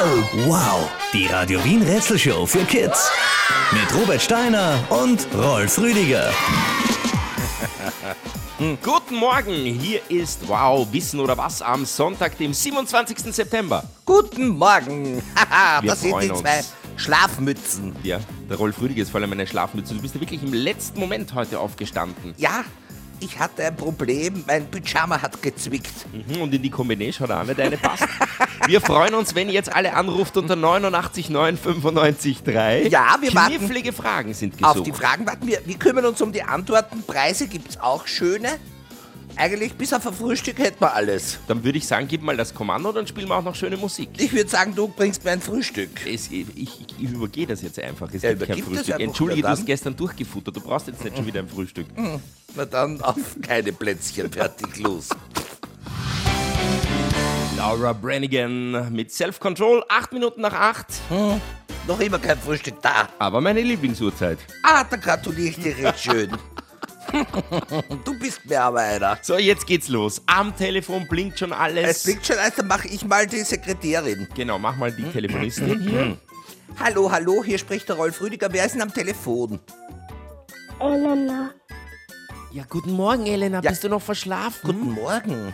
Wow, die Radio Wien Rätselshow für Kids. Mit Robert Steiner und Rolf Rüdiger. Guten Morgen, hier ist Wow, Wissen oder was am Sonntag, dem 27. September. Guten Morgen. Haha, Wir das sind die freuen zwei uns. Schlafmützen. Ja, der Rolf Rüdiger ist vor allem eine Schlafmütze. Du bist ja wirklich im letzten Moment heute aufgestanden. Ja, ich hatte ein Problem. Mein Pyjama hat gezwickt. Und in die Kombination hat auch nicht eine passt. Wir freuen uns, wenn ihr jetzt alle anruft unter 89 9 95 3. Ja, wir warten. Knifflige Fragen sind gesucht. Auf die Fragen warten wir. Wir kümmern uns um die Antworten. Preise gibt's auch schöne. Eigentlich bis auf ein Frühstück hätten wir alles. Dann würde ich sagen, gib mal das Kommando, dann spielen wir auch noch schöne Musik. Ich würde sagen, du bringst mir ein Frühstück. Ich übergehe das jetzt einfach. Es Ja, gibt kein übergib das Frühstück. einfach. Entschuldige, Na du hast dann. gestern durchgefuttert. Du brauchst jetzt nicht schon wieder ein Frühstück. Na dann auf keine Plätzchen. Fertig, los. Laura Branigan mit Self-Control, 8 Minuten nach 8. Noch immer kein Frühstück da. Aber meine Lieblingsuhrzeit. Ah, da gratuliere ich dir recht schön. Du bist mir aber einer. So, jetzt geht's los. Am Telefon blinkt schon alles. Es blinkt schon, also mache ich mal die Sekretärin. Genau, mach mal die Telefonistin hier. Hallo, hallo, hier spricht der Rolf Rüdiger. Wer ist denn am Telefon? Elena, Ja, guten Morgen, Elena. Ja. Bist du noch verschlafen? Guten Morgen.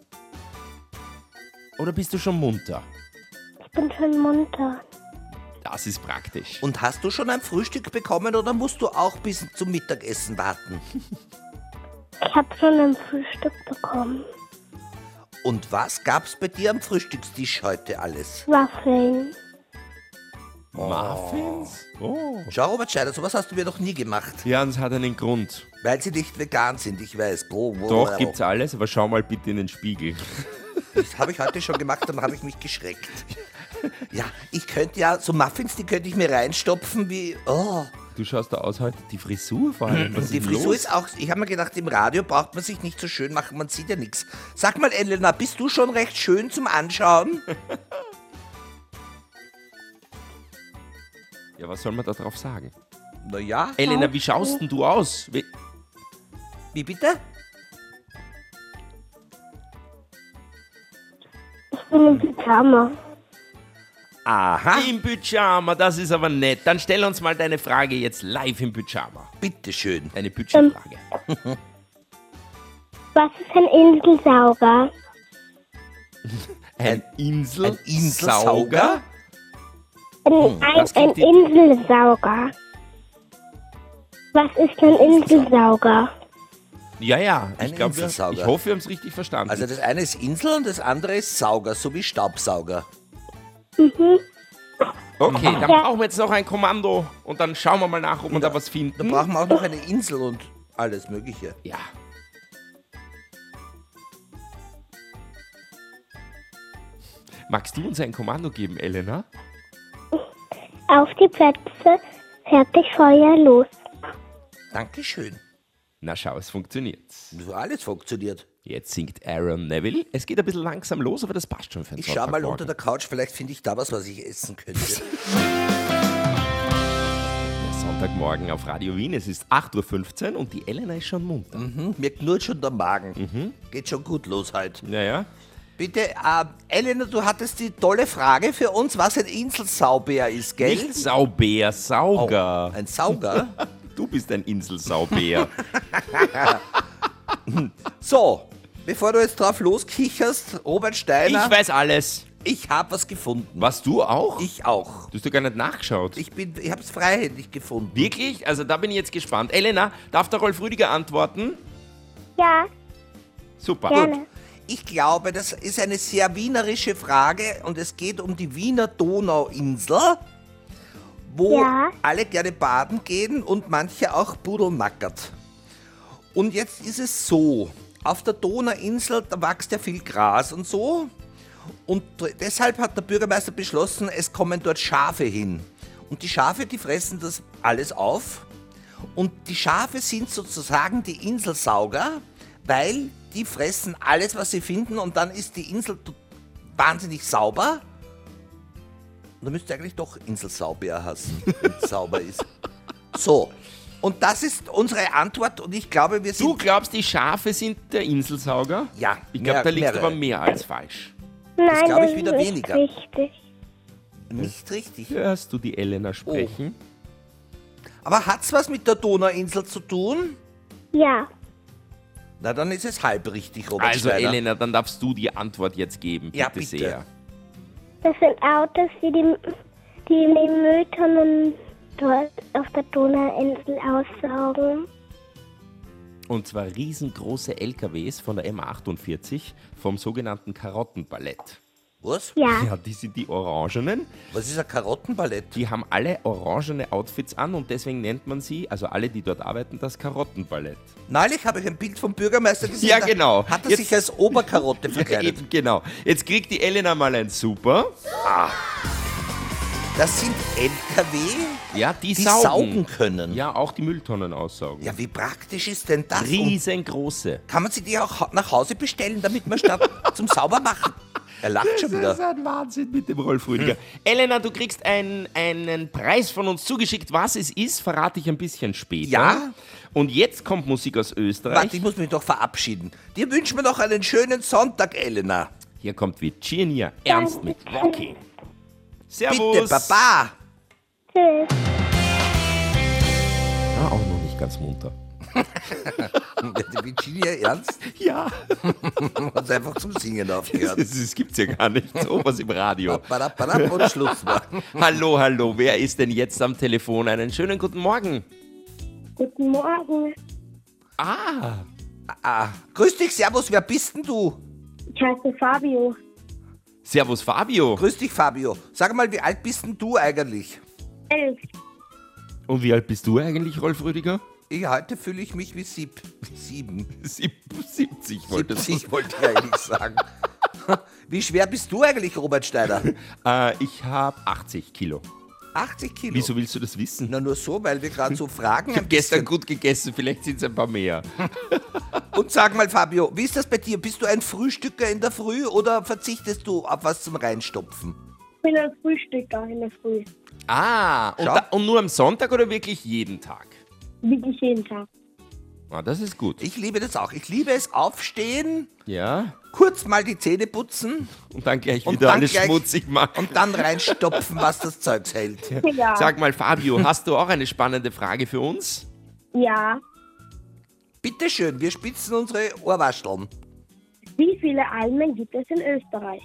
Oder bist du schon munter? ich bin schon munter. Das ist praktisch. Und hast du schon ein Frühstück bekommen oder musst du auch bis zum Mittagessen warten? Ich habe schon ein Frühstück bekommen. Und was gab's bei dir am Frühstückstisch heute alles? Waffeln. Muffins? Oh. Schau, Robert Scheider, sowas hast du mir noch nie gemacht. Ja, und es hat einen Grund. Weil sie nicht vegan sind, ich weiß. Doch, gibt's alles, aber schau mal bitte in den Spiegel. Das habe ich heute schon gemacht, dann habe ich mich geschreckt. Ja, ich könnte ja, so Muffins, die könnte ich mir reinstopfen wie, oh. Du schaust da aus heute, die Frisur vor allem. Was Die ist Frisur los? ist auch, ich habe mir gedacht, im Radio braucht man sich nicht so schön machen, man sieht ja nichts. Sag mal, Elena, bist du schon recht schön zum Anschauen? Ja, was soll man da drauf sagen? Naja. Elena, wie schaust denn du aus? Wie bitte? Ich bin im Pyjama. Aha, Im Pyjama, das ist aber nett. Dann stell uns mal deine Frage jetzt live im Pyjama. bitteschön. Eine Budgetfrage. Was ist ein Inselsauger? Ein Inselsauger? Inselsauger? das Ein klingt die- Inselsauger. Was ist ein Inselsauger? Ja, Ein ich glaube, Inselsauger. ich hoffe, wir haben es richtig verstanden. Also das eine ist Insel und das andere ist Sauger, so wie Staubsauger. okay, dann brauchen wir jetzt noch ein Kommando und dann schauen wir mal nach, ob wir da was Da finden. brauchen wir auch noch eine Insel und alles Mögliche. Ja. Magst du uns ein Kommando geben, Elena? Auf die Plätze, fertig, Feuer, los. Dankeschön. Na schau, es funktioniert. So alles funktioniert. Jetzt singt Aaron Neville. Es geht ein bisschen langsam los, aber das passt schon für einen Ich schau mal Sonntagmorgen. unter der Couch, vielleicht finde ich da was ich essen könnte. Der Sonntagmorgen auf Radio Wien. Es ist 8.15 Uhr und die Elena ist schon munter. Mir knurrt schon der Magen. Geht schon gut los heute. Naja. Bitte, Elena, du hattest die tolle Frage für uns, was ein Inselsauber ist, gell? Nicht Saubär, Sauger. Ein Sauger? Du bist ein Inselsaubär. So, bevor du jetzt drauf loskicherst, Robert Steiner, Ich weiß alles. ich habe was gefunden. Was, du auch? Ich auch. Du hast doch gar nicht nachgeschaut. Ich habe es freihändig gefunden. Wirklich? Also da bin ich jetzt gespannt. Elena, darf der Rolf Rüdiger antworten? Ja, Super. gerne. Ich glaube, das ist eine sehr wienerische Frage und es geht um die Wiener Donauinsel, wo Ja. alle gerne baden gehen und manche auch pudelmackert. Und jetzt ist es so, auf der Donauinsel, da wächst ja viel Gras und so. Und deshalb hat der Bürgermeister beschlossen, es kommen dort Schafe hin. Und die Schafe, die fressen das alles auf. Und die Schafe sind sozusagen die Inselsauger, weil die fressen alles, was sie finden und dann ist die Insel wahnsinnig sauber. Und da müsste eigentlich doch Inselsauber heißen, wenn es sauber ist. So, und das ist unsere Antwort und ich glaube, wir sind... Du glaubst, die Schafe sind der Inselsauger? Ja, Ich glaube, da liegt mehrere. aber mehr als falsch. Nein, glaube ich wieder ist weniger. richtig. Nicht richtig. Hörst du die Elena sprechen? Aber hat's was mit der Donauinsel zu tun? Ja. Na, dann ist es halb richtig, Robert Also Steiner. Elena, dann darfst du die Antwort jetzt geben. Ja, bitte bitte. sehr. Das sind Autos, die Mülltonnen dort auf der Donauinsel aussaugen. Und zwar riesengroße LKWs von der M48 vom sogenannten Karottenballett. Was? Ja. Ja, die sind die Orangenen. Was ist ein Karottenballett? Die haben alle orangene Outfits an und deswegen nennt man sie, also alle, die dort arbeiten, das Karottenballett. Neulich habe ich ein Bild vom Bürgermeister gesehen. Ja, da genau. Hat er Jetzt- sich als Oberkarotte verkleidet. Eben, genau. Jetzt kriegt die Elena mal ein Super. Das sind LKW, Ja, die die saugen. saugen können. Ja, auch die Mülltonnen aussaugen. Ja, wie praktisch ist denn das? Und Riesengroße. kann man sie die auch nach Hause bestellen, damit man statt zum Saubermachen? Er lacht schon Das ist wieder. ein Wahnsinn mit dem Rolf Rüdiger. Elena, du kriegst einen Preis von uns zugeschickt. Was es ist, verrate ich ein bisschen später. Ja. Und jetzt kommt Musik aus Österreich. Warte, ich muss mich doch verabschieden. Dir wünschen wir noch einen schönen Sonntag, Elena. Hier kommt Virginia Ernst mit Rocky. Servus. Bitte, Baba. Tschüss. Ja, auch noch nicht ganz munter. Die Virginia Ernst Ja, hat einfach zum Singen aufgehört. das gibt's ja gar nicht. Sowas im Radio. Badab, und Schluss war. Hallo, hallo. Wer ist denn jetzt am Telefon? Einen schönen guten Morgen. Guten Morgen. Grüß dich, Servus, wer bist denn du? Ich heiße Fabio. Servus, Fabio. Grüß dich, Fabio. Sag mal, wie alt bist denn du eigentlich? 11. Und wie alt bist du eigentlich, Rolf Rüdiger? Heute fühle ich mich wie 7. 70 wolltest du. 70 wollte ich eigentlich sagen. Wie schwer bist du eigentlich, Robert Steiner? Ich habe 80 Kilo. 80 Kilo. Wieso willst du das wissen? Na, nur so, weil wir gerade so fragen. Ich habe gestern gut gegessen, vielleicht sind es ein paar mehr. Und sag mal, Fabio, wie ist das bei dir? Bist du ein Frühstücker in der Früh oder verzichtest du auf was zum Reinstopfen? Ich bin ein Frühstücker in der Früh. Schau. Und nur am Sonntag oder wirklich jeden Tag? Wirklich jeden Tag. Ah, das ist gut. Ich liebe das auch. Ich liebe es, aufstehen, Ja, kurz mal die Zähne putzen und dann gleich Und wieder dann alles gleich- schmutzig machen. und dann reinstopfen, was das Zeugs hält. Ja. Sag mal, Fabio, hast du auch eine spannende Frage für uns? Ja. Bitteschön, wir spitzen unsere Ohrwascheln. Wie viele Almen gibt es in Österreich?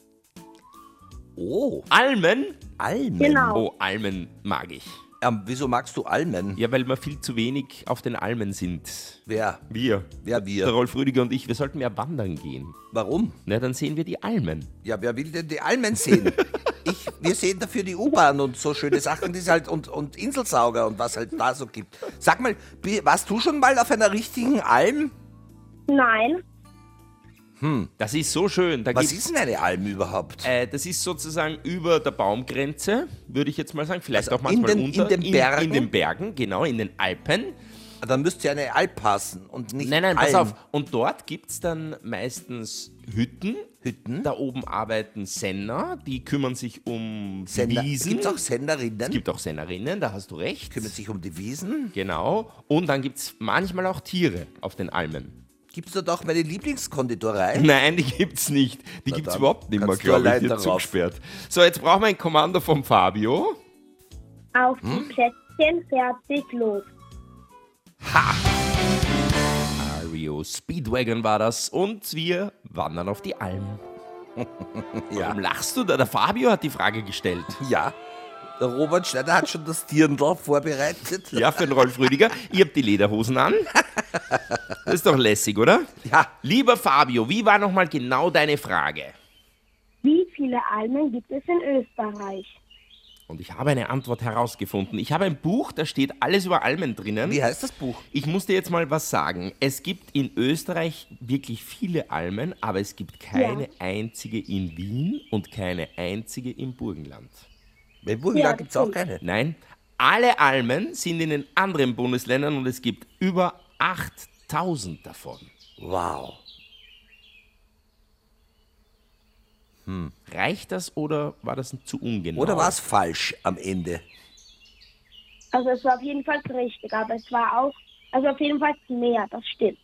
Oh, Almen? Almen. Genau. Oh, Almen mag ich. Wieso magst du Almen? Ja, weil wir viel zu wenig auf den Almen sind. Wer? Wir. Wer Der wir? Rolf Rüdiger und ich, wir sollten mehr wandern gehen. Warum? Na, dann sehen wir die Almen. Ja, wer will denn die Almen sehen? Wir sehen dafür die U-Bahn und so schöne Sachen, die es halt und Inselsauger und was halt da so gibt. Sag mal, warst du schon mal auf einer richtigen Alm? Nein. Das ist so schön. Da Was gibt's- ist denn eine Alm überhaupt? Das ist sozusagen über der Baumgrenze, würde ich jetzt mal sagen. Vielleicht Also auch manchmal in unter. den Bergen? In den Bergen, genau, in den Alpen. Dann müsste ja eine Alp passen und nicht Nein, pass Alm. auf. Und dort gibt es dann meistens Hütten. Da oben arbeiten Senner, die kümmern sich um Sender. Wiesen. Gibt es auch Senderinnen? Es gibt auch Sennerinnen, da hast du recht. Kümmert sich um die Wiesen? Genau. Und dann gibt es manchmal auch Tiere auf den Almen. Gibt es dort auch meine Lieblingskonditorei? Nein, die gibt's nicht. Die Na gibt's dann überhaupt nicht mehr, kannst du glaube ich. allein Die hat darauf. zugesperrt. So, jetzt brauchen wir ein Kommando vom Fabio. Auf die Plätzchen, fertig, los. Ario Speedwagon war das und wir wandern auf die Alm. Warum lachst du da? Der Fabio hat die Frage gestellt. Ja. Der Robert Schneider hat schon das Dirndl vorbereitet. Ja, für den Rolf Rüdiger. Ihr habt die Lederhosen an. Das ist doch lässig, oder? Ja. Lieber Fabio, wie war nochmal genau deine Frage? Wie viele Almen gibt es in Österreich? Und ich habe eine Antwort herausgefunden. Ich habe ein Buch, da steht alles über Almen drinnen. Wie heißt das Buch? Ich muss dir jetzt mal was sagen. Es gibt in Österreich wirklich viele Almen, aber es gibt keine einzige in Wien und keine einzige im Burgenland. Bei Burgenland Ja, gibt es auch stimmt. keine. Nein, alle Almen sind in den anderen Bundesländern und es gibt über 8000 davon. Wow. Reicht das oder war das zu ungenau? Oder war es falsch am Ende? Also es war auf jeden Fall richtig, aber es war auch, also auf jeden Fall mehr, das stimmt.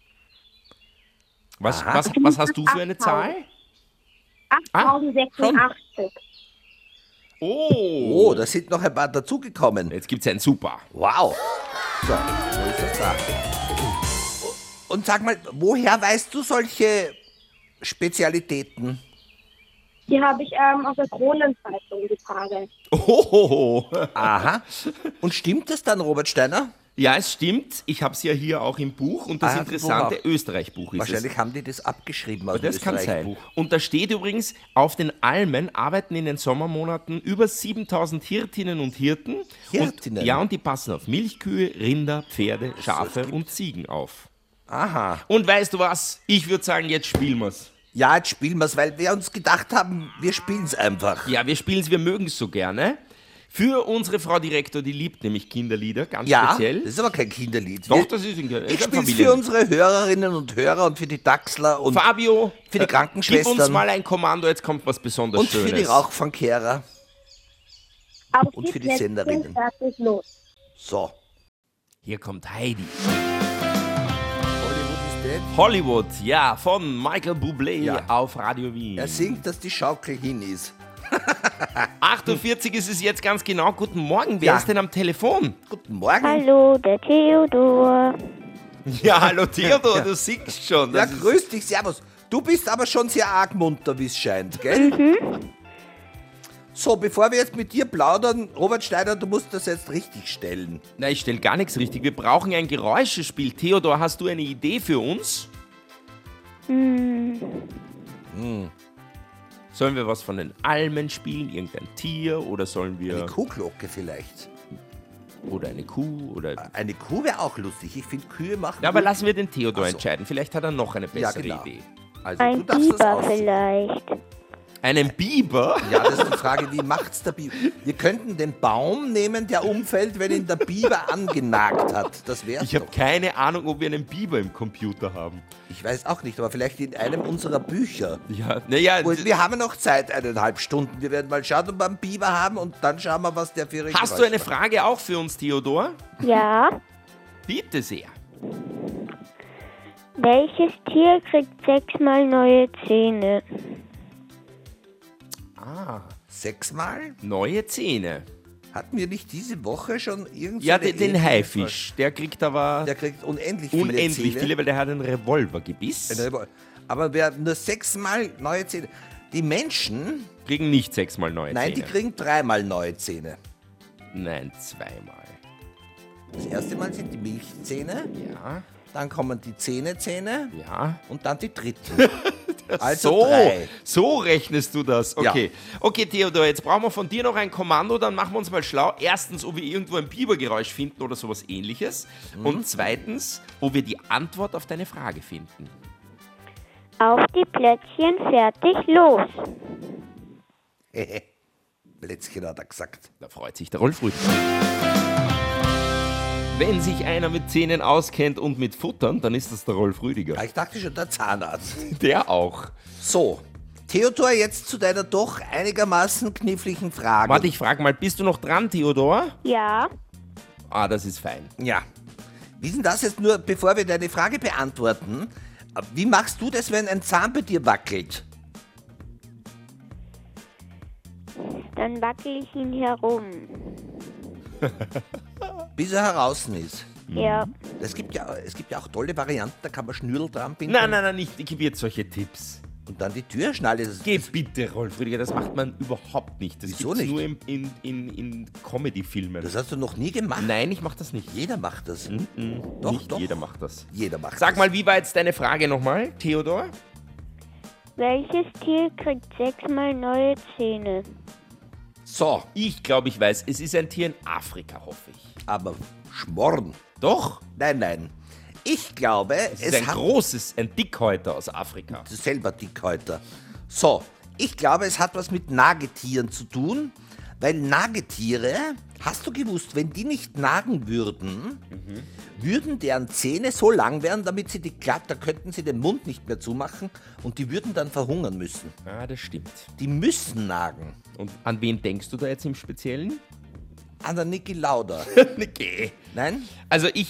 Was hast du für eine Zahl? 8086. Oh, Oh, da sind noch ein paar dazugekommen. jetzt gibt's ein Super. Wow. So, wo ist das da? Und sag mal, woher weißt du solche Spezialitäten? Die habe ich aus der Kronenzeitung, die Frage. Oh, Aha. Und stimmt das dann, Robert Steiner? ja, es stimmt. Ich habe es ja hier auch im Buch und das Ah, interessante worauf? Österreich-Buch ist Wahrscheinlich haben die das abgeschrieben aus dem Das kann sein. Österreich-Buch. Und da steht übrigens, auf den Almen arbeiten in den Sommermonaten über 7000 Hirtinnen und Hirten. Hirtinnen? Und, ja, und die passen auf Milchkühe, Rinder, Pferde, Schafe und Ziegen auf. Aha. Und weißt du was? Ich würde sagen, jetzt spielen wir's. Ja, jetzt spielen wir es, weil wir uns gedacht haben, wir spielen es einfach. Ja, wir spielen es, wir mögen es so gerne. Für unsere Frau Direktor, die liebt nämlich Kinderlieder, ganz Ja, speziell. das ist aber kein Kinderlied. Doch, Wir- das ist ein Ich spiele es für unsere Hörerinnen und Hörer und für die Dachsler und Fabio, für die Krankenschwestern. gib uns mal ein Kommando, jetzt kommt was besonders Schönes. für die Rauchfangkehrer. Auf Und für die Plätzchen, Senderinnen. fertig, los. So. Hier kommt Heidi. Hollywood is dead. Hollywood, ja, von Michael Bublé Ja. auf Radio Wien. Er singt, dass die Schaukel hin ist. 48 ist es jetzt ganz genau. Guten Morgen, wer Ja. ist denn am Telefon? Guten Morgen. Hallo, der Theodor. Ja, hallo Theodor, du singst schon. Ja, Das ist- grüß dich, servus. Du bist aber schon sehr arg munter, wie es scheint, gell? So, bevor wir jetzt mit dir plaudern, Robert Steiner, du musst das jetzt richtig stellen. Na, ich stelle gar nichts richtig. Wir brauchen ein Geräuschespiel. Theodor, hast du eine Idee für uns? Sollen wir was von den Almen spielen? Irgendein Tier? Oder sollen wir... Eine Kuhglocke vielleicht. Oder eine Kuh? Oder... Eine Kuh wäre auch lustig. Ich finde, Kühe machen. Ja, aber gut. lassen wir den Theodor Ach so. entscheiden. Vielleicht hat er noch eine Ja, bessere genau. Idee. Also, du Ein darfst das Biber aussuchen. vielleicht. Einen Biber? Ja, das ist die Frage, wie macht's der Biber? Wir könnten den Baum nehmen, der umfällt, wenn ihn der Biber angenagt hat. Das wär's Ich habe doch. keine Ahnung, ob wir einen Biber im Computer haben. Ich weiß auch nicht, aber vielleicht in einem unserer Bücher. Ja, naja, Und wir haben noch Zeit, 1,5 Stunden. Wir werden mal schauen, ob wir einen Biber haben und dann schauen wir, was der für hast du eine Frage auch für uns, Theodor? Ja. Bitte sehr. Welches Tier kriegt 6-mal neue Zähne? 6-mal? Neue Zähne. Hatten wir nicht diese Woche schon irgendwie? Ja, den Haifisch. Der kriegt aber Der kriegt unendlich viele unendlich Zähne. viele, weil der hat einen Revolvergebiss. Aber wer nur 6-mal neue Zähne. Die Menschen, Kriegen nicht 6-mal neue nein, die Zähne. kriegen 3-mal neue Zähne. Nein, 2-mal. Das erste Mal sind die Milchzähne, Ja, dann kommen die Zähne ja. und dann die dritten. Also so, 3. so rechnest du das. Ja. Okay. Okay, Theodor, jetzt brauchen wir von dir noch ein Kommando, dann machen wir uns mal schlau. Erstens, ob wir irgendwo ein Bibergeräusch finden oder sowas ähnliches. Und zweitens, ob wir die Antwort auf deine Frage finden. Auf die Plätzchen, fertig, los. Plätzchen hat er gesagt. Da freut sich der Rolf Rüdiger. Wenn sich einer mit Zähnen auskennt und mit Futtern, dann ist das der Rolf Rüdiger. Ich dachte schon, der Zahnarzt. Der auch. So, Theodor, jetzt zu deiner doch einigermaßen kniffligen Frage. Warte, ich frage mal, bist du noch dran, Theodor? Ja. Ah, das ist fein. Ja. Wie ist denn das jetzt nur, bevor wir deine Frage beantworten? Wie machst du das, wenn ein Zahn bei dir wackelt? Dann wackel ich ihn herum. Bis er heraus ist. Ja. Es gibt ja auch tolle Varianten, da kann man Schnürl dran binden. Nein, nicht. Ich gebe jetzt solche Tipps. Und dann die Türschnalle. Geh bitte, Rolf Rüdiger, das macht man überhaupt nicht. Das Wieso gibt's nicht? nur in Comedy-Filmen. Das hast du noch nie gemacht. Nein, ich mach das nicht. Jeder macht das. Doch, Nicht doch. jeder macht das. Jeder macht Sag das. mal, wie war jetzt deine Frage nochmal, Theodor? Welches Tier kriegt 6-mal neue Zähne? So, Ich glaube, ich weiß. Es ist ein Tier in Afrika, hoffe ich. aber Schmorren. Doch? Nein. Ich glaube, Es ist ein Dickhäuter aus Afrika. selber Dickhäuter. So, ich glaube, es hat was mit Nagetieren zu tun, weil Nagetiere, hast du gewusst, wenn die nicht nagen würden, würden deren Zähne so lang werden, damit sie die glatt, da könnten sie den Mund nicht mehr zumachen und die würden dann verhungern müssen. Ah, das stimmt. Die müssen nagen. Und an wen denkst du da jetzt im Speziellen? An der Niki Lauda. Okay. Nein? Also Bei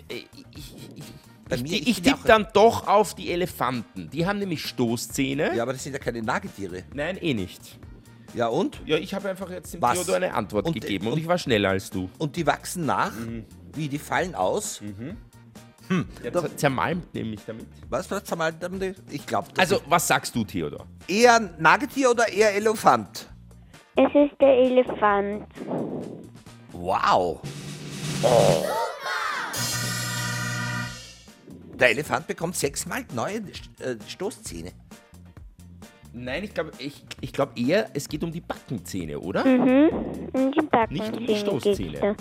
mir, ich bin ja tippe auch- dann doch auf die Elefanten. Die haben nämlich Stoßzähne. Ja, aber das sind ja keine Nagetiere. Nein, eh nicht. Ja, und? Ja, ich habe einfach jetzt dem Was? Theodor eine Antwort gegeben und ich war schneller als du. Und die wachsen nach? Wie, die fallen aus? Ja, zermalmt nämlich damit. Was zermalt damit? Ich glaube, das Also, ist was sagst du, Theodor? eher Nagetier oder eher Elefant? Es ist der Elefant. Wow. Der Elefant bekommt 6-mal neue Stoßzähne. Nein, ich glaube eher, es geht um die Backenzähne, oder? Und die Backenzähne Nicht um die Stoßzähne. geht's da.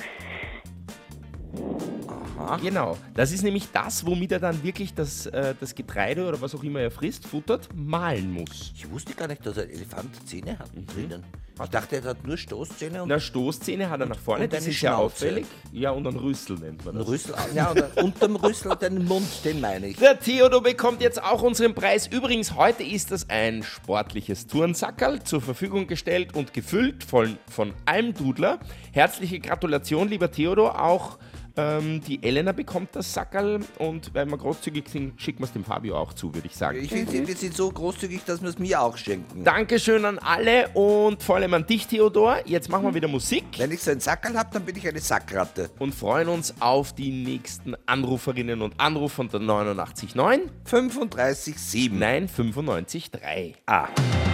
Genau. Das ist nämlich das, womit er dann wirklich das Getreide oder was auch immer er frisst, futtert, mahlen muss. Ich wusste gar nicht, dass ein Elefant Zähne hat drinnen. Ich dachte, er hat nur Stoßzähne und Na, Stoßzähne hat er nach vorne, und das eine ist ja Schnauze. auffällig. Ja, und einen Rüssel nennt man einen das. Rüssel. Ja, und unterm Rüssel den Mund, den meine ich. Der Theodor bekommt jetzt auch unseren Preis. Übrigens, heute ist das ein sportliches Turnsackerl zur Verfügung gestellt und gefüllt von Almdudler. Herzliche Gratulation, lieber Theodor. Auch die Elena bekommt das Sackerl und weil wir großzügig sind, schicken wir es dem Fabio auch zu, würde ich sagen. Ich finde, wir sind so großzügig, dass wir es mir auch schenken. Dankeschön an alle und vor allem an dich, Theodor. Jetzt machen wir wieder Musik Wenn ich so einen Sackerl habe, dann bin ich eine Sackratte. und freuen uns auf die nächsten Anruferinnen und Anrufer unter 89.9. 35,7. Nein, 95.3. Ah,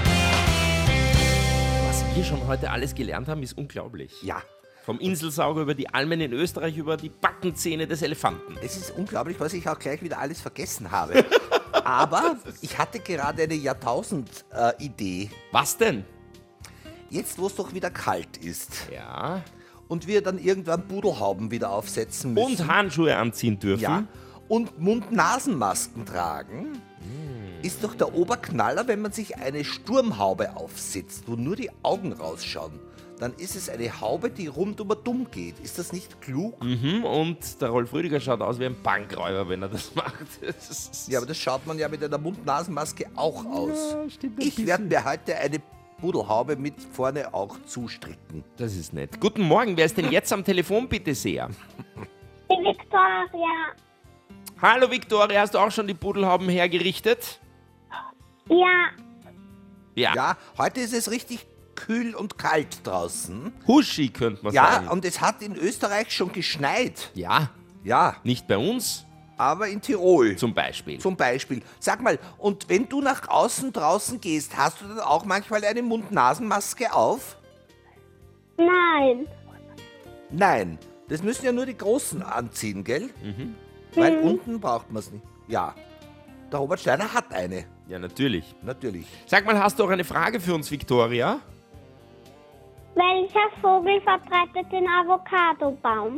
Was wir schon heute alles gelernt haben, ist unglaublich. ja. Vom Inselsauger über die Almen in Österreich, über die Backenzähne des Elefanten. Es ist unglaublich, was ich auch gleich wieder alles vergessen habe. Aber ich hatte gerade eine Jahrtausend-Idee. Was denn? Jetzt, wo es doch wieder kalt ist Ja. und wir dann irgendwann Pudelhauben wieder aufsetzen müssen. Und Handschuhe anziehen dürfen. Ja, und Mund-Nasen-Masken tragen, ist doch der Oberknaller, wenn man sich eine Sturmhaube aufsetzt, wo nur die Augen rausschauen. Dann ist es eine Haube, die rundum dumm geht. Ist das nicht klug? Und der Rolf Rüdiger schaut aus wie ein Bankräuber, wenn er das macht. Ja, aber das schaut man ja mit einer Mund-Nasen-Maske auch aus. stimmt ein Ich werde mir heute eine Pudelhaube mit vorne auch zustricken. Das ist nett. Guten Morgen, wer ist denn jetzt am Telefon, bitte sehr? Die Victoria. Hallo Viktoria, hast du auch schon die Pudelhauben hergerichtet? Ja, Ja, heute ist es richtig kühl und kalt draußen. Huschi, könnte man Ja, sagen. und es hat in Österreich schon geschneit. Ja, Ja, nicht bei uns aber in Tirol. zum Beispiel. Zum Beispiel. Sag mal, und wenn du nach außen draußen gehst, hast du dann auch manchmal eine Mund-Nasen-Maske auf? nein. Nein, das müssen ja nur die Großen anziehen, gell? Weil unten braucht man es nicht. Ja, der Robert Steiner hat eine, Ja, natürlich. natürlich. Sag mal, hast du auch eine Frage für uns, Viktoria? Welcher Vogel verbreitet den Avocadobaum?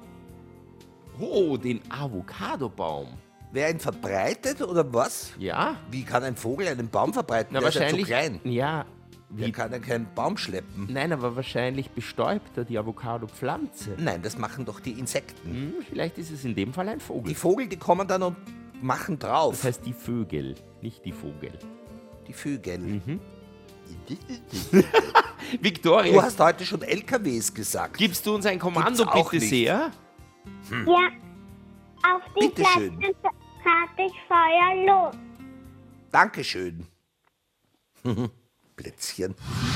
Oh, den Avocadobaum. Wer ihn verbreitet oder was? Ja? Wie kann ein Vogel einen Baum verbreiten? Na, Der ist ja zu wahrscheinlich. klein. Ja. Der Wie, kann ja keinen Baum schleppen. nein, aber wahrscheinlich bestäubt er die Avocado-Pflanze. Nein, das machen doch die Insekten. Vielleicht ist es in dem Fall ein Die Vogel. Vogel, die kommen dann und machen Das drauf. heißt die Vögel, nicht die Vogel. Die Vögel. Viktoria, Du hast heute schon LKWs gesagt. gibst du uns ein Kommando, Gibt's auch bitte nicht. Ja. sehr? Auf die Bitteschön. Plätze trage ich Feuer los. Dankeschön. Plätzchen.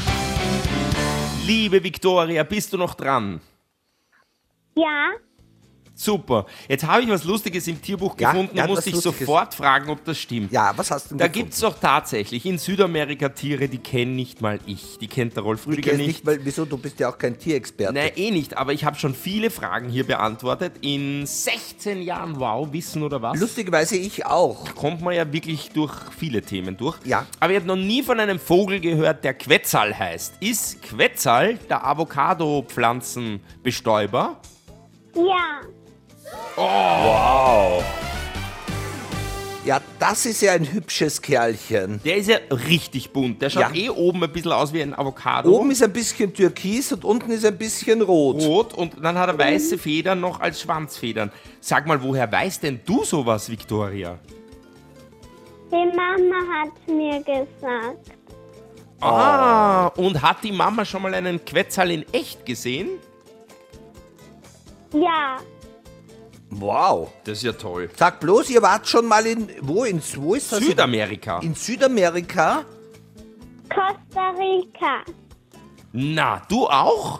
Liebe Viktoria, bist du noch dran? Ja, Super. Jetzt habe ich was Lustiges im Tierbuch Ja, gefunden ja, und muss was dich Lustiges. sofort fragen, ob das stimmt. Ja, was hast du denn Da gefunden? gibt es doch tatsächlich in Südamerika Tiere, die kenne nicht mal ich. Die kennt der Rolf Ich Rüdiger weiß nicht. nicht, weil, wieso, du bist ja auch kein Tierexperte. Nein, eh nicht, aber ich habe schon viele Fragen hier beantwortet. In 16 Jahren, wow, Wissen oder was? Lustigerweise ich auch. Kommt man ja wirklich durch viele Themen durch. Ja. Aber ich habe noch nie von einem Vogel gehört, der Quetzal heißt. Ist Quetzal der Avocado-Pflanzenbestäuber? ja. Ja, das ist ja ein hübsches Kerlchen. Der ist ja richtig bunt. Der schaut Ja. oben ein bisschen aus wie ein Avocado. Oben ist ein bisschen türkis und unten ist ein bisschen rot. rot und dann hat er weiße Federn noch als Schwanzfedern. Sag mal, woher weißt denn du sowas, Viktoria? Die Mama hat mir gesagt. Ah, und hat die Mama schon mal einen Quetzal in echt gesehen? Ja, Wow. Das ist ja toll. Sag bloß, ihr wart schon mal wo ist das? Südamerika. In Südamerika? Costa Rica. Na, du auch?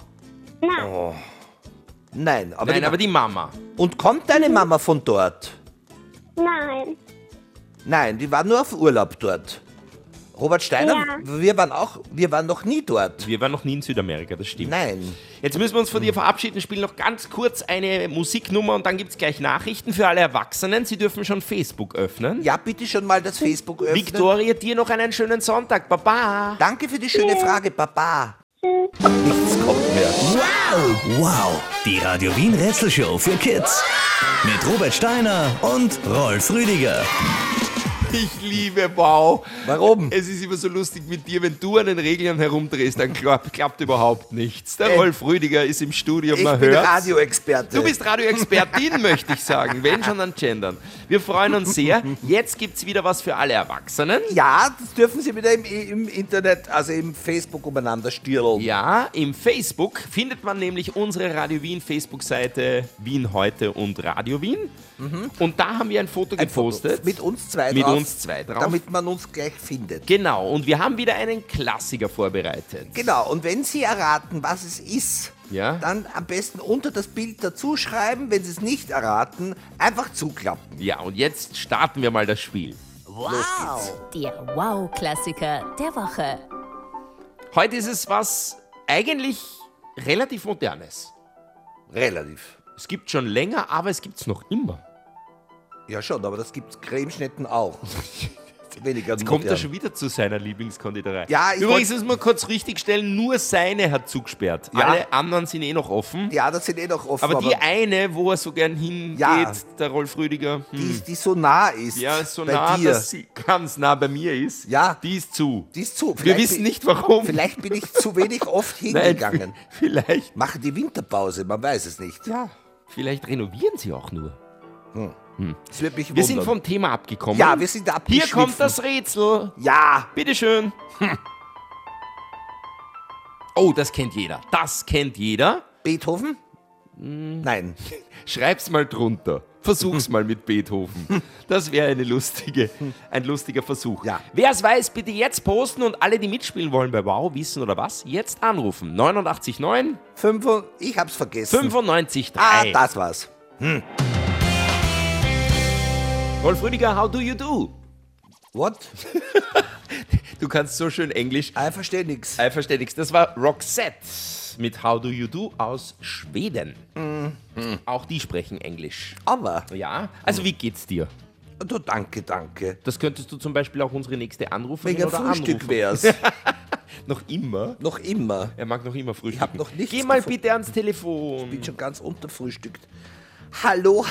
Nein, aber, Nein, aber die Mama. Und kommt deine Mama von dort? Nein. Nein, die war nur auf Urlaub dort. Robert Steiner, Ja. wir waren noch nie dort. Wir waren noch nie in Südamerika, das stimmt. Nein. Jetzt müssen wir uns von dir verabschieden, spielen noch ganz kurz eine Musiknummer und dann gibt es gleich Nachrichten für alle Erwachsenen. Sie dürfen schon Facebook öffnen. Ja, bitte schon mal das Facebook öffnen. Viktoria, dir noch einen schönen Sonntag. Baba. Danke für die schöne Frage, Papa. Nichts kommt mehr. Wow, die Radio Wien Rätselshow für Kids. Mit Robert Steiner und Rolf Rüdiger. Ich liebe Wow. Warum? Es ist immer so lustig mit dir, wenn du an den Reglern herumdrehst, dann klappt überhaupt nichts. Der Rolf Rüdiger ist im Studio, Ich man bin hört's. Radioexperte. Du bist Radioexpertin, möchte ich sagen, wenn schon an Gendern. Wir freuen uns sehr. Jetzt gibt es wieder was für alle Erwachsenen. Ja, das dürfen Sie wieder im Internet, also im Facebook umeinander stirlen. Ja, im Facebook findet man nämlich unsere Radio Wien Facebook-Seite Wien heute und Radio Wien. Und da haben wir ein Foto Ein Foto gepostet. mit uns zwei Mit drauf, uns zwei drauf. damit man uns gleich findet. Genau, und wir haben wieder einen Klassiker vorbereitet. Genau, und wenn Sie erraten, was es ist, Ja. dann am besten unter das Bild dazu schreiben. Wenn Sie es nicht erraten, einfach zuklappen. Ja, und jetzt starten wir mal das Spiel. Der Wow-Klassiker der Woche. Heute ist es was eigentlich relativ Modernes. Relativ. Es gibt schon länger, aber es gibt es noch immer. Ja schon, aber das gibt Cremeschnetten auch. Weniger Jetzt kommt er schon wieder zu seiner Lieblingskonditorei. Ja, ich Übrigens müssen wir kurz richtigstellen, nur seine hat zugesperrt. Ja. Alle anderen sind noch offen. Ja, das sind noch offen. Aber die eine, wo er so gern hingeht, Ja. der Rolf Rüdiger, die so nah ist. ja, ist so bei nah, dir. dass sie ganz nah bei mir ist, Ja. die ist zu. Die ist zu. Wir Vielleicht wissen bin- nicht warum. Vielleicht bin ich zu wenig oft Nein, hingegangen. vielleicht. Machen die Winterpause, man weiß es nicht. Ja, vielleicht renovieren sie auch nur. Das wird mich Wir wundern. sind vom Thema abgekommen. Ja, wir sind Hier abgeschwiffen. kommt das Rätsel. Ja, Bitteschön. Oh, das kennt jeder. Das kennt jeder. Beethoven? Hm. Nein. Schreib's mal drunter. Versuch's mal mit Beethoven. Das wäre ein lustiger Versuch. Ja. Wer es weiß, bitte jetzt posten und alle, die mitspielen wollen bei Wow, wissen oder was, jetzt anrufen. 89,9 Ich hab's vergessen. 95,3. Das war's. Rolf Rüdiger, how do you do? What? Du kannst so schön Englisch. Ich verstehe nix. Verstehe nichts. Das war Roxette mit How Do You Do aus Schweden. Auch die sprechen Englisch. Aber, Ja, also wie geht's dir? du, danke. Das könntest du zum Beispiel auch unsere nächste Anruferin Wegen oder Frühstück Anrufer. wär's. Noch immer? Noch immer. Er mag noch immer Frühstück. Ich hab noch nichts Geh mal gefunden. bitte ans Telefon. Bin schon ganz unterfrühstückt. Hallo.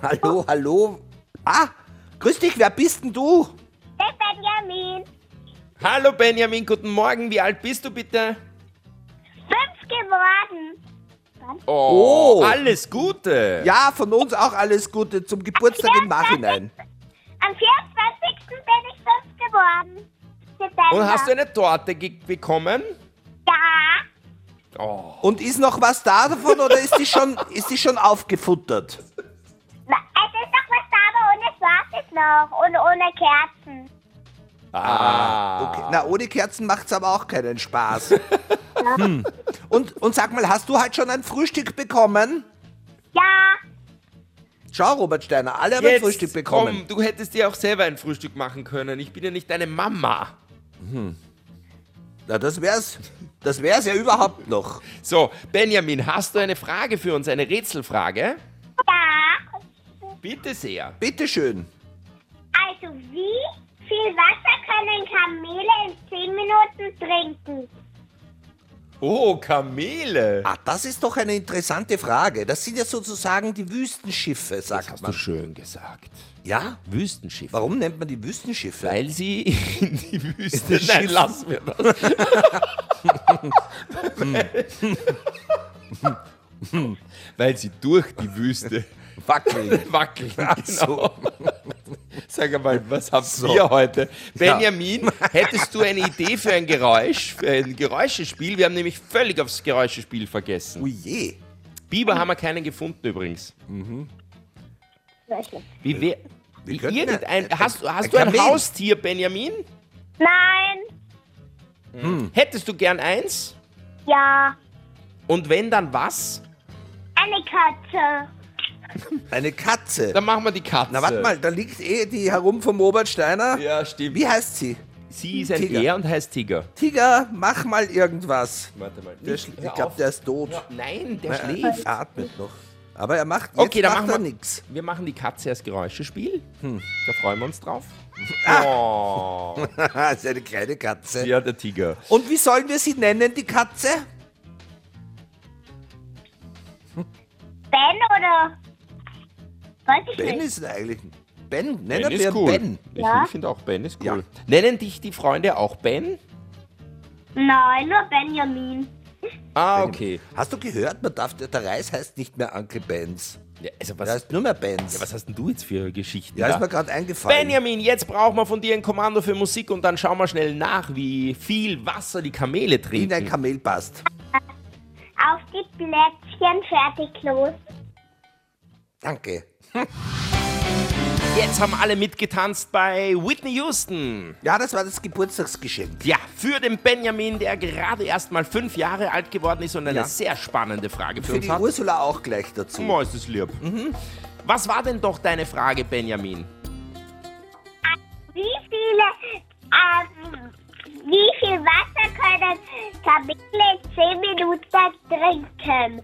Ah, grüß dich, wer bist denn du? Der Benjamin. Hallo Benjamin, guten Morgen. Wie alt bist du bitte? 5 geworden. Oh. Alles Gute. Ja, von uns auch alles Gute zum Geburtstag im Nachhinein. Am 24. bin ich 5 geworden. September. Und hast du eine Torte bekommen? Ja. Und ist noch was da davon oder ist die schon aufgefuttert? Na, es ist noch was da, aber ohne Schwarzes noch. Und ohne Kerzen. Okay. Na, ohne Kerzen macht's aber auch keinen Spaß. Und sag mal, hast du halt schon ein Frühstück bekommen? Ja. Schau, Robert Steiner, alle haben ein Frühstück bekommen. Komm, du hättest dir auch selber ein Frühstück machen können. Ich bin ja nicht deine Mama. Na, das wär's ja überhaupt noch. So, Benjamin, hast du eine Frage für uns, eine Rätselfrage? Ja. Bitte sehr. Bitteschön. Also, wie viel Wasser können Kamele in 10 Minuten trinken? Oh, Kamele. Ah, das ist doch eine interessante Frage. Das sind ja sozusagen die Wüstenschiffe, Das sagt hast du man. schön gesagt. Ja? Wüstenschiff. Warum nennt man die Wüstenschiffe? Weil sie in die Wüste... die Nein, Schiffe- lassen wir das. Weil sie durch die Wüste Wackeln. wackeln. so. Genau. Sag mal, was habt ihr heute? Benjamin, hättest du eine Idee für ein Geräusch, für ein Geräuschespiel? Wir haben nämlich völlig aufs Geräuschespiel vergessen. Ui je. Biber haben wir keinen gefunden übrigens. Wie wär, wie könnten irgendein, hast du ein Kamel. Haustier, Benjamin? Nein. Hättest du gern eins? Ja, Und wenn, dann was? eine Katze. Eine Katze. Dann machen wir die Katze. Na, warte mal, da liegt die herum vom Robert Steiner. Ja, stimmt. Wie heißt sie? Sie ist ein Tiger. Er und heißt Tiger. Tiger, mach mal irgendwas. Warte mal. Ich glaube, der ist tot. Nein, der Er schläft. atmet noch. Aber er macht, Okay, jetzt dann macht machen er wir nichts. Wir machen die Katze als Geräuschespiel. Da freuen wir uns drauf. Das ist eine kleine Katze. Ja, der Tiger. Und wie sollen wir sie nennen, die Katze? Ben oder? Weiß ich Ben nicht. ist eigentlich... Ben, Ben nennen ist wir cool. Ben. Ja. Ich finde auch Ben ist cool. Ja. Nennen dich die Freunde auch Ben? Nein, nur Benjamin. Ah, okay. Hast du gehört, der Reis heißt nicht mehr Uncle Benz. Ja, also Der was, heißt nur mehr Benz. ja, was hast denn du jetzt für Geschichten? Ja, da? ist mir gerade eingefallen. Benjamin, jetzt brauchen wir von dir ein Kommando für Musik und dann schauen wir schnell nach, wie viel Wasser die Kamele Wie in ein trinken. Kamel passt. Auf die Plätzchen, fertig, los. Danke. Jetzt haben alle mitgetanzt bei Whitney Houston. Ja, das war das Geburtstagsgeschenk. Ja, für den Benjamin, der gerade erst mal 5 Jahre alt geworden ist und eine Ja. sehr spannende Frage für Für uns die hat. Ursula auch gleich dazu. Oh, ist das lieb. Was war denn doch deine Frage, Benjamin? Wie viel Wasser können Kamele in 10 Minuten trinken?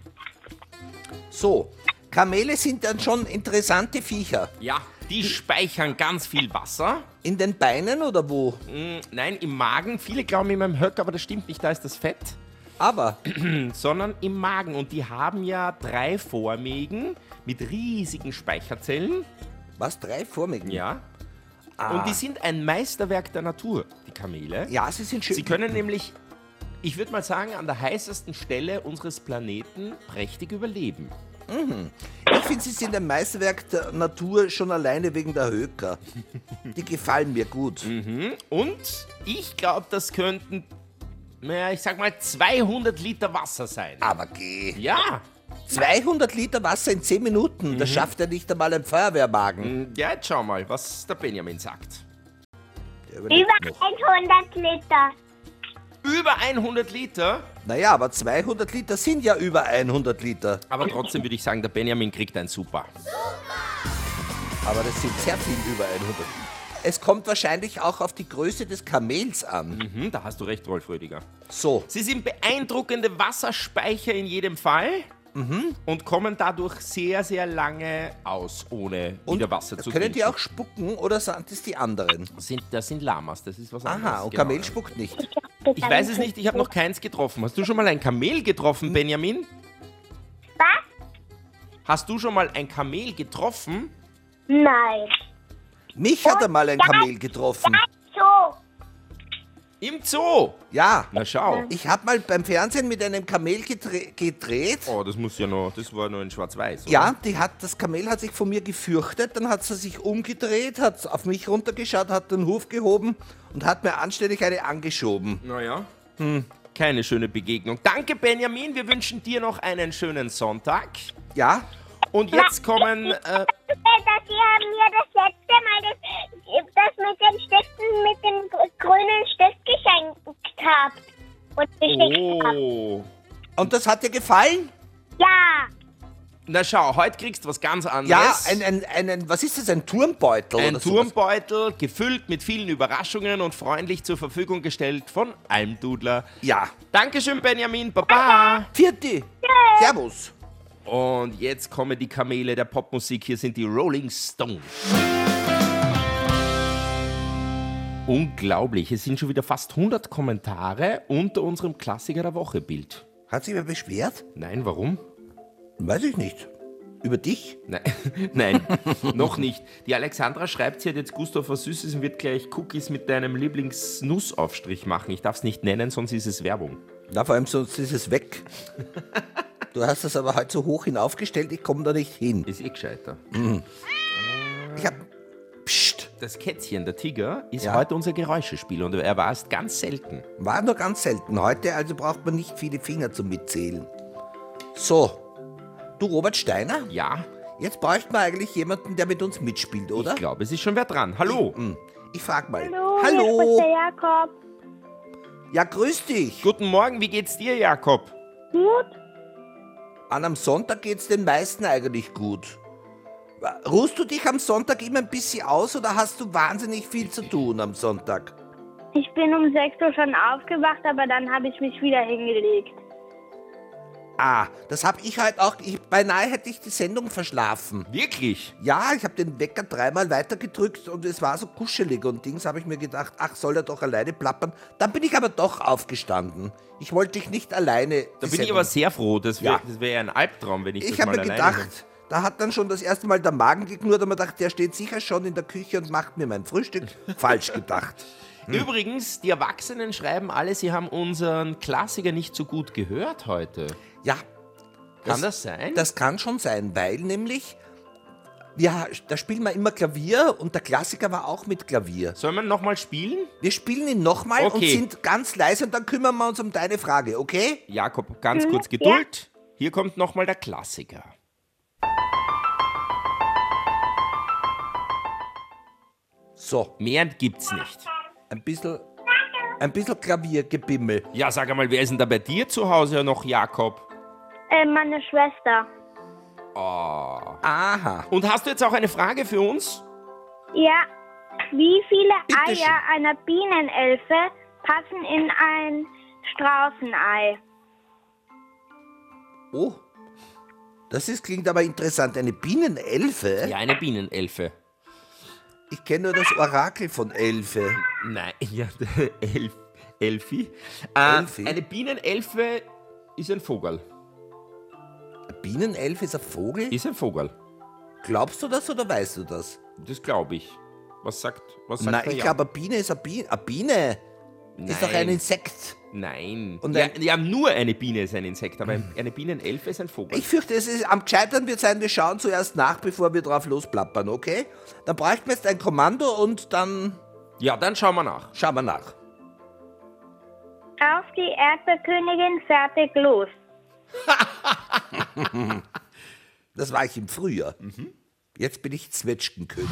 So, Kamele sind dann schon interessante Viecher. Ja, die speichern ganz viel Wasser. In den Beinen oder wo? Nein, im Magen. Viele glauben immer im Höcker, aber das stimmt nicht, da ist das Fett. Aber, Sondern im Magen. Und die haben ja 3 Vormägen mit riesigen Speicherzellen. was, 3 Formigen? Ja. Und die sind ein Meisterwerk der Natur, die Kamele. Ja, sie sind schön. Sie können nämlich, ich würde mal sagen, an der heißesten Stelle unseres Planeten prächtig überleben. Ich finde, sie sind ein Meisterwerk der Natur schon alleine wegen der Höcker. Die gefallen mir gut. Und ich glaube, das könnten, naja, ich sag mal 200 Liter Wasser sein. Aber geh. Ja. 200 Liter Wasser in 10 Minuten, das schafft ja nicht einmal ein Feuerwehrwagen. Ja, jetzt schau mal, was der Benjamin sagt. Der überlebt Über noch. 100 Liter. Über 100 Liter, Naja, aber 200 Liter sind ja über 100 Liter. aber trotzdem würde ich sagen, der Benjamin kriegt ein Super. Aber das sind sehr viel über 100 Liter. Es kommt wahrscheinlich auch auf die Größe des Kamels an. Da hast du recht, Rolf Rüdiger. So, Sie sind beeindruckende Wasserspeicher in jedem Fall und kommen dadurch sehr, sehr lange aus, ohne wieder Wasser zu können trinken. die auch spucken oder sind das die anderen? Das sind Lamas, das ist was anderes. Aha, und genau. Kamel spuckt nicht. Ich weiß es nicht, ich habe noch keins getroffen. Hast du schon mal ein Kamel getroffen, Benjamin? Was? Hast du schon mal ein Kamel getroffen? Nein. Mich hat einmal ein Kamel getroffen. So. Im Zoo. Ja, Na schau. ich habe mal beim Fernsehen mit einem Kamel gedreht. Oh, das war nur in Schwarz-Weiß. oder? Ja, das Kamel hat sich von mir gefürchtet, dann hat sie sich umgedreht, hat auf mich runtergeschaut, hat den Huf gehoben und hat mir anständig eine angeschoben. Naja. Keine schöne Begegnung. Danke, Benjamin. Wir wünschen dir noch einen schönen Sonntag. Ja, Und jetzt kommen. Dass ihr mir das letzte Mal das mit den Stiften, mit dem grünen Stift geschenkt habt. Und geschickt habt. Oh. und das hat dir gefallen? Ja. Na schau, heute kriegst du was ganz anderes. Ja, was ist das, ein Turmbeutel Ein oder sowas? Turmbeutel, gefüllt mit vielen Überraschungen und freundlich zur Verfügung gestellt von Almdudler. Ja. Dankeschön, Benjamin. Baba. Vierte. Servus. Und jetzt kommen die Kamele der Popmusik. Hier sind die Rolling Stones. Unglaublich, es sind schon wieder fast 100 Kommentare unter unserem Klassiker der Woche Bild. Hat sich wer beschwert? Nein, warum? Weiß ich nicht. Über dich? Nein, nein, noch nicht. Die Alexandra schreibt, sie hat jetzt Gustav was Süßes und wird gleich Cookies mit deinem Lieblingsnussaufstrich machen. Ich darf es nicht nennen, sonst ist es Werbung. Na, vor allem sonst ist es weg. Du hast das aber heute so hoch hinaufgestellt, ich komme da nicht hin. Ist eh gescheiter. Ich hab... Psst. Das Kätzchen, der Tiger, ist Ja. heute unser Geräuschespiel und er war es ganz selten. War nur ganz selten heute, also braucht man nicht viele Finger zum Mitzählen. So. Du, Robert Steiner? Ja, Jetzt bräuchten wir eigentlich jemanden, der mit uns mitspielt, oder? ich glaube, es ist schon wer dran. Hallo. Ich frag mal. Hallo, Hallo. hier ist der Jakob. Ja, grüß dich. Guten Morgen, wie geht's dir, Jakob? Gut. An einem Sonntag geht's den meisten eigentlich gut. Ruhst du dich am Sonntag immer ein bisschen aus oder hast du wahnsinnig viel zu tun am Sonntag? Ich bin um 6 Uhr schon aufgewacht, aber dann habe ich mich wieder hingelegt. Ah, das hab ich halt auch. Beinahe hätte ich die Sendung verschlafen. Wirklich? Ja, ich habe den Wecker 3-mal weitergedrückt und es war so kuschelig und Dings habe ich mir gedacht, ach, soll er doch alleine plappern. Dann bin ich aber doch aufgestanden. Ich wollte dich nicht alleine. Da bin ich aber sehr froh, das wäre ja ein Albtraum, wenn ich das Ich mal habe mir alleine gedacht, da hat dann schon das erste Mal der Magen geknurrt und man dachte, der steht sicher schon in der Küche und macht mir mein Frühstück. Falsch gedacht. Übrigens, die Erwachsenen schreiben alle, sie haben unseren Klassiker nicht so gut gehört heute. Ja. Kann das sein? Das kann schon sein, weil nämlich, da spielen wir immer Klavier und der Klassiker war auch mit Klavier. Sollen wir nochmal spielen? Wir spielen ihn nochmal und Okay. sind ganz leise und dann kümmern wir uns um deine Frage, okay? Jakob, ganz kurz Geduld. Hier kommt nochmal der Klassiker. So, Mehr gibt's nicht. ein bisschen Klaviergebimmel. Ja, sag einmal, wer ist denn da bei dir zu Hause noch, Jakob? Meine Schwester. Aha. Und hast du jetzt auch eine Frage für uns? Ja. Wie viele Bitte schön. Eier einer Bienenelfe passen in ein Straußenei? Oh, klingt aber interessant. Eine Bienenelfe? Ja, eine Bienenelfe. Ich kenne nur das Orakel von Elfe. Nein, ja, Elfi. Elfi? Eine Bienenelfe ist ein Vogel. Eine Bienenelfe ist ein Vogel? Ist ein Vogel. Glaubst du das oder weißt du das? Das glaube ich. Was sagt Nein, der ich Jan? glaube, eine Biene ist eine Biene. Eine Biene ist doch ein Nein. Insekt. Nein. Und Ja, nur eine Biene ist ein Insekt, aber eine Bienenelfe ist ein Vogel. Ich fürchte, es ist am gescheitern wird sein, wir schauen zuerst nach, bevor wir drauf losplappern, okay? Dann bräuchten wir jetzt ein Kommando und dann Ja, dann schauen wir nach. schauen wir nach. Auf die Erdbeerkönigin, fertig, los. Das war ich im Frühjahr. Jetzt bin ich Zwetschgenkönig.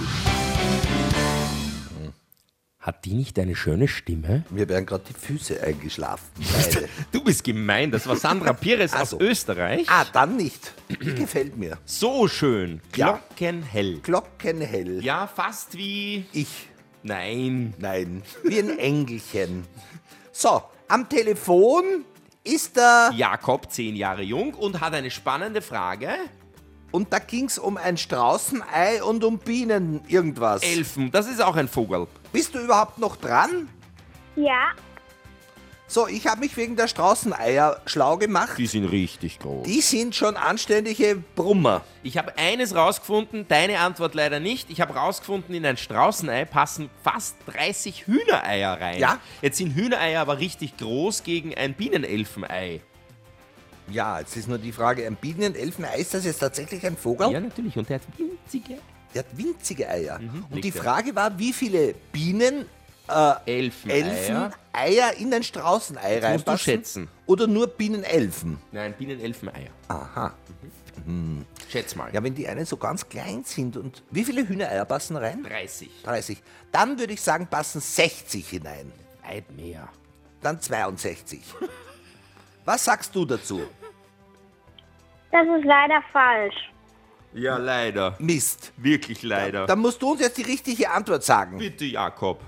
Hat die nicht eine schöne Stimme? Mir werden gerade die Füße eingeschlafen. Beide. Du bist gemein, das war Sandra Pires Ach aus so. Österreich. Dann nicht. Die gefällt mir. So schön. Ja. Glockenhell. Glockenhell. Ja, fast wie... Ich. Nein. Nein. Wie ein Engelchen. So, am Telefon ist der... Jakob, 10 Jahre jung und hat eine spannende Frage. Und da ging's um ein Straußenei und um Bienen irgendwas. Elfen, das ist auch ein Vogel. Bist du überhaupt noch dran? Ja. So, ich habe mich wegen der Straußeneier schlau gemacht. Die sind richtig groß. Die sind schon anständige Brummer. Ich habe eines rausgefunden, deine Antwort leider nicht. Ich habe rausgefunden, in ein Straußenei passen fast 30 Hühnereier rein. Ja. Jetzt sind Hühnereier aber richtig groß gegen ein Bienenelfenei. Ja, jetzt ist nur die Frage, ein Bienenelfenei, ist das jetzt tatsächlich ein Vogel? Ja, natürlich. Und der hat winzige Der hat winzige Eier. Und die richtig. Frage war, wie viele Bienen, Elfeneier. Elfen, Eier in ein Straußenei Jetzt musst du reinpassen? schätzen. Oder nur Bienenelfen? Nein, Bienenelfeneier. Aha. Schätz mal. Ja, wenn die einen so ganz klein sind und... Wie viele Hühnereier passen rein? 30. 30. Dann würde ich sagen, passen 60 hinein. Weit mehr. Dann 62. Was sagst du dazu? Das ist leider falsch. Ja, leider. Mist. Wirklich leider. Dann musst du uns jetzt die richtige Antwort sagen. Bitte, Jakob.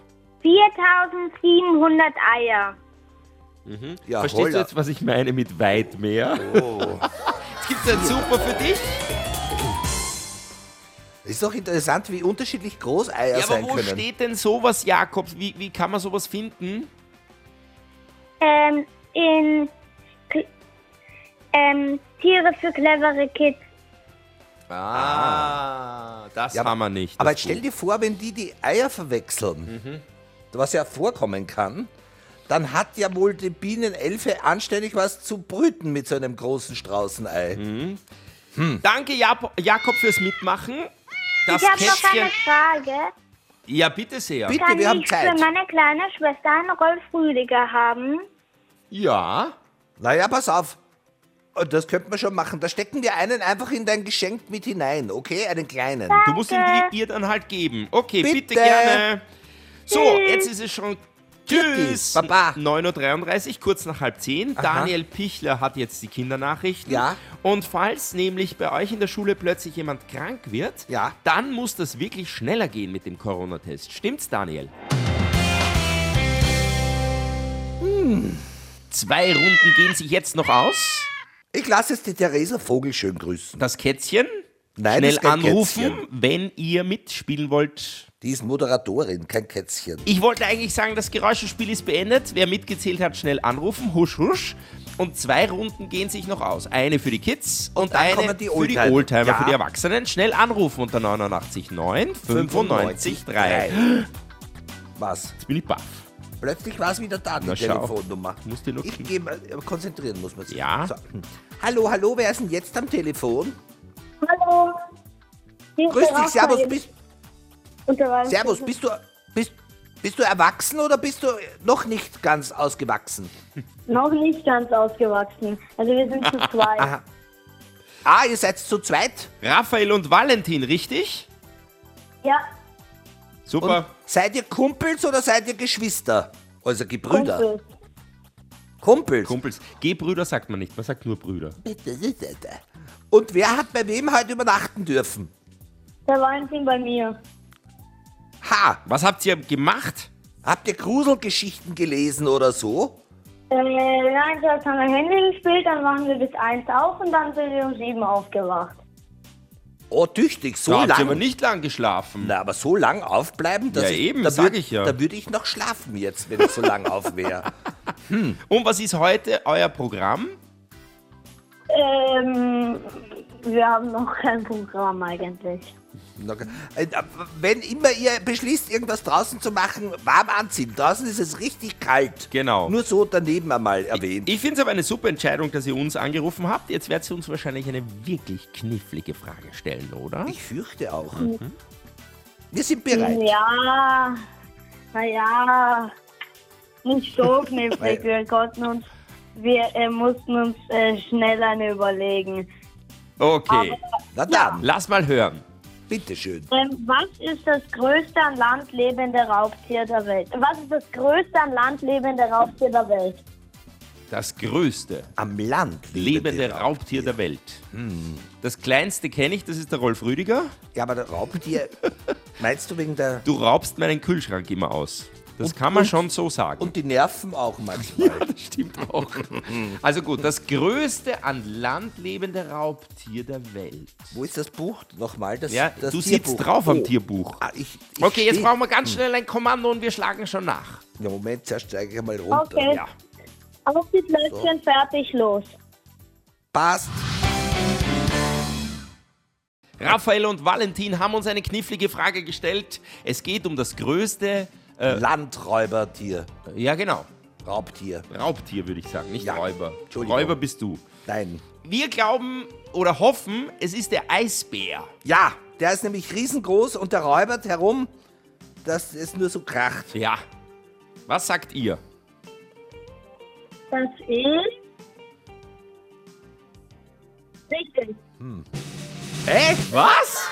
4700 Eier. Ja, Verstehst du holla. jetzt, was ich meine mit weit mehr? Oh. Jetzt gibt's ein Super für dich. Ist doch interessant, wie unterschiedlich groß Eier Ja, aber sein wo können. steht denn sowas, Jakob? Wie kann man sowas finden? In Tiere für clevere Kids. Das Ja, haben wir nicht. Aber das jetzt stell Buch. dir vor, wenn die Eier verwechseln, was ja vorkommen kann, dann hat ja wohl die Bienenelfe anständig was zu brüten mit so einem großen Straußenei. Danke, Jakob, fürs Mitmachen. Das Ich habe noch eine Kätzchen. Frage. Ja, bitte sehr. Bitte, Kann wir haben ich Zeit. für meine kleine Schwester einen Rolf Rüdiger haben? Ja. Naja, pass auf. Das könnte man schon machen. Da stecken wir einen einfach in dein Geschenk mit hinein, okay? Einen kleinen. Du musst ihn ihr dann halt geben. Okay, bitte, Bitte. gerne. So, jetzt ist es schon Tschüss. Baba. 9.33 Uhr, kurz nach 9:30. Aha. Daniel Pichler hat jetzt die Kindernachrichten. Ja. Und falls nämlich bei euch in der Schule plötzlich jemand krank wird, Ja. dann muss das wirklich schneller gehen mit dem Corona-Test. Stimmt's, Daniel? 2 Runden gehen sich jetzt noch aus. Ich lasse jetzt die Theresa Vogel schön grüßen. Das Kätzchen. Nein, Schnell das ist kein anrufen, Kätzchen. wenn ihr mitspielen wollt. Die ist Moderatorin, kein Kätzchen. Ich wollte eigentlich sagen, das Geräuschespiel ist beendet. Wer mitgezählt hat, schnell anrufen. Husch, husch. Und 2 Runden gehen sich noch aus. Eine für die Kids und dann eine kommen die für die Oldtimer. Oldtimer, Ja. für die Erwachsenen. Schnell anrufen unter 89 9 95 3. Was? Jetzt bin ich baff. Plötzlich war es wieder da, die Na, schau. Telefonnummer. Musst du nur Ich klicken. konzentrieren muss man sich. Ja. So. Hallo, wer ist denn jetzt am Telefon? Hallo. Hier ist Grüß der dich, servus, Raphael. Servus, bist du erwachsen oder bist du noch nicht ganz ausgewachsen? Noch nicht ganz ausgewachsen. Also wir sind zu zweit. Aha. Ah, ihr seid zu zweit? Raphael und Valentin, richtig? Ja, Super. Und seid ihr Kumpels oder seid ihr Geschwister? Also Gebrüder? Kumpel. Kumpels? Kumpels. Gebrüder sagt man nicht, man sagt nur Brüder. Und wer hat bei wem heute übernachten dürfen? Der Valentin bei mir. Ha! Was habt ihr gemacht? Habt ihr Gruselgeschichten gelesen oder so? Nein, zuerst haben wir Handy gespielt, dann waren wir bis 1 auf und dann sind wir um 7 aufgewacht. Oh, tüchtig, so Da habt ihr lang. aber nicht lang geschlafen. Na, aber so lang aufbleiben, Ja, eben, da sag ich ja. Da würde ich noch schlafen jetzt, wenn ich so lang auf wäre. Und was ist heute euer Programm? Wir haben noch kein Programm eigentlich. Wenn immer ihr beschließt, irgendwas draußen zu machen, warm anziehen. Draußen ist es richtig kalt. Genau. Nur so daneben einmal erwähnt. Ich finde es aber eine super Entscheidung, dass ihr uns angerufen habt. Jetzt werdet ihr uns wahrscheinlich eine wirklich knifflige Frage stellen, oder? Ich fürchte auch. Wir sind bereit. Ja, naja, nicht so knifflig. Wir mussten uns schnell eine überlegen. Okay, Na dann, lass mal hören. bitteschön. Was ist das größte an Land lebende Raubtier der Welt? Was ist das größte an Land lebende Raubtier der Welt? Das größte Am Land lebende Raubtier der Welt. Das kleinste kenne ich, das ist der Rolf Rüdiger. Ja, aber der Raubtier, meinst du wegen der... Du raubst meinen Kühlschrank immer aus. Das kann man schon so sagen. Und die Nerven auch manchmal. Das stimmt auch. Also gut, das größte an Land lebende Raubtier der Welt. Wo ist das Buch nochmal? Ja, das du Tierbuch. sitzt drauf am Oh. Tierbuch. Ah, ich Okay, jetzt steh- brauchen wir ganz schnell ein Kommando und wir schlagen schon nach. Ja, Moment, zuerst steige ich einmal runter. Okay. Ja. Auf die Plätzchen, fertig, los. Passt. Raphael und Valentin haben uns eine knifflige Frage gestellt. Es geht um das größte, Landräubertier. ja genau, Raubtier. Raubtier würde ich sagen, nicht Ja. Räuber. Entschuldigung. Räuber bist du. Nein. Wir glauben oder hoffen, es ist der Eisbär. Ja, der ist nämlich riesengroß und der räubert herum, dass es nur so kracht. Ja. Was sagt ihr? Das ist richtig. Echt? Was?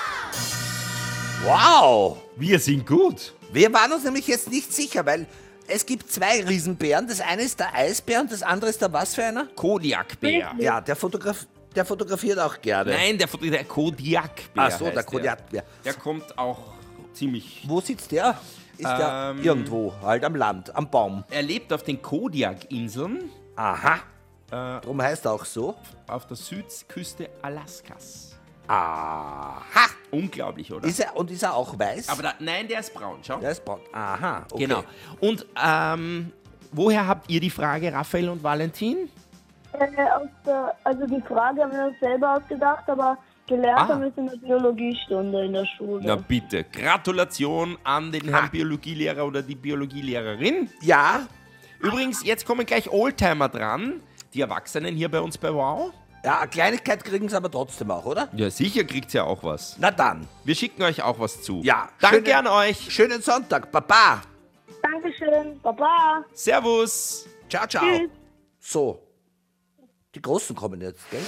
Wow. Wir sind gut. Wir waren uns nämlich jetzt nicht sicher, weil es gibt 2 Riesenbären. Das eine ist der Eisbär und das andere ist der was für einer? Kodiakbär. Ja, der fotografiert auch gerne. Nein, der Kodiakbär. Ach so, der heißt Kodiakbär. Der kommt auch ziemlich. Wo sitzt der? Ist der irgendwo, halt am Land, am Baum. Er lebt auf den Kodiak-Inseln Aha. Drum heißt er auch so. auf der Südküste Alaskas. Aha. Unglaublich, oder? Ist er auch weiß? Aber der ist braun, schau. der ist braun. Aha, okay. Genau. Und woher habt ihr die Frage, Raphael und Valentin? Also die Frage haben wir uns selber ausgedacht, aber gelernt haben wir es in der Biologiestunde in der Schule. Na bitte, Gratulation an den Herrn Biologielehrer oder die Biologielehrerin. Ja, Übrigens, jetzt kommen gleich Oldtimer dran, die Erwachsenen hier bei uns bei Wow. ja, eine Kleinigkeit kriegen sie aber trotzdem auch, oder? Ja, sicher kriegt ihr auch was. Na dann. Wir schicken euch auch was zu. Ja, Danke an euch. Schönen Sonntag, Baba. Dankeschön, Baba. Servus. Ciao, ciao. Tschüss. So, die Großen kommen jetzt, gell?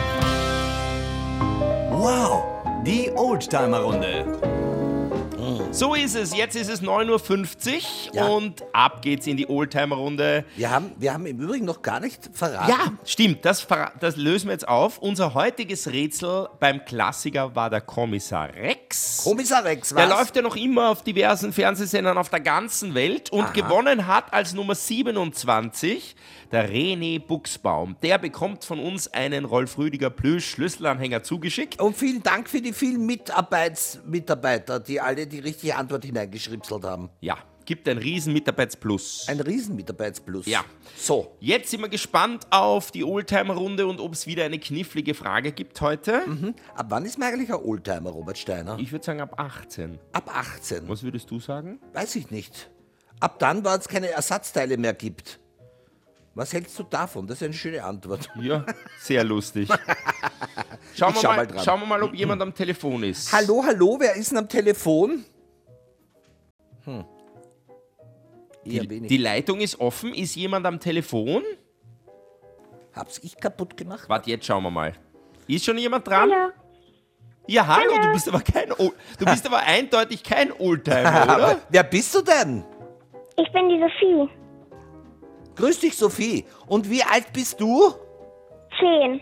Wow, die Oldtimer-Runde. So ist es. Jetzt ist es 9.50 Uhr Ja. und ab geht's in die Oldtimer-Runde. Wir haben im Übrigen noch gar nicht verraten. Ja, stimmt. Das lösen wir jetzt auf. Unser heutiges Rätsel beim Klassiker war der Kommissar Rex. Kommissar Rex, was? Der läuft ja noch immer auf diversen Fernsehsendern auf der ganzen Welt und gewonnen hat als Nummer 27 der René Buchsbaum. Der bekommt von uns einen Rolf Rüdiger Plüsch-Schlüsselanhänger zugeschickt. Und vielen Dank für die vielen Mitarbeiter, die alle die richtige Antwort hineingeschripselt haben. Ja, gibt ein riesen Mitarbeitsplus. Ein Riesen-Mitarbeitsplus. Ja. So, Jetzt sind wir gespannt auf die Oldtimer-Runde und ob es wieder eine knifflige Frage gibt heute. ab wann ist man eigentlich ein Oldtimer, Robert Steiner? Ich würde sagen ab 18. Ab 18. Was würdest du sagen? Weiß ich nicht. Ab dann, weil es keine Ersatzteile mehr gibt. Was hältst du davon? Das ist eine schöne Antwort. Ja, sehr lustig. Schauen schau mal dran. schauen wir mal, ob jemand am Telefon ist. Hallo, wer ist denn am Telefon? Eher wenig. Die Leitung ist offen. Ist jemand am Telefon? Hab's ich kaputt gemacht? Warte, jetzt schauen wir mal. Ist schon jemand dran? Hallo. Ja, hallo, du bist aber eindeutig kein Oldtimer, oder? Wer bist du denn? Ich bin die Sophie. Grüß dich, Sophie. Und wie alt bist du? 10.